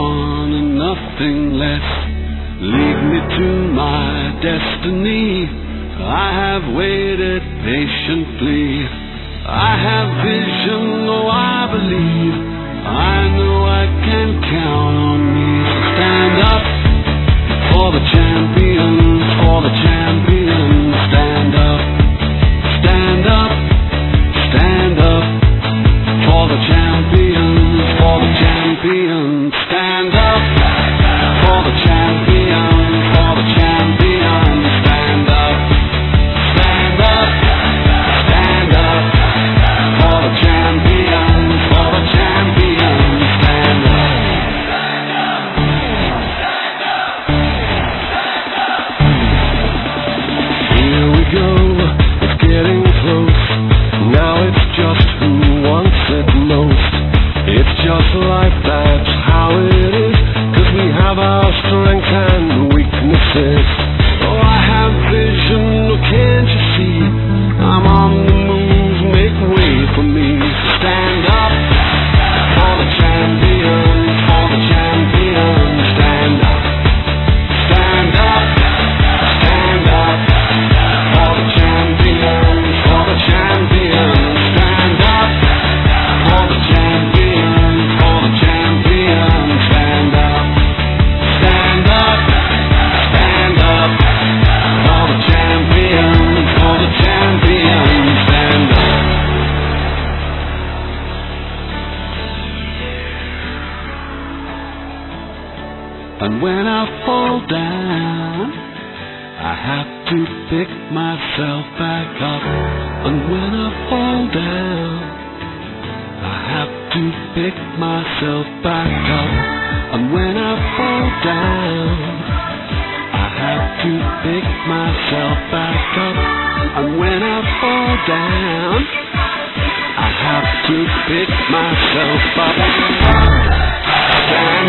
on and nothing less. Lead me to my destiny. I have waited patiently. I have vision, oh I believe. I know I can count on me. Stand up for the champions, for the champions. Stand up, stand up, stand up for the champions, for the champions. Stand up for the champions, for the champions. Stand up, stand up, stand up for the champions, for the champions. Stand up. Here we go, it's getting close. Now it's just who wants it most. It's just life, that's how it is. 'Cause we have our strengths and weaknesses. Oh, I have vision, oh, can't you see? I'm on the move, make way for me. Stand up for the champions, for the champions. Stand up, stand up, stand up for the champions, for the champions. Stand up for the champions, for the champions. Stand up, stand up, stand up for the champions, for the champions. Stand up. And when I fall down, I have to pick myself back up. And when I fall down, I have to pick myself back up. And when I fall down, I have to pick myself back up. And when I fall down, I have to pick myself up. Stand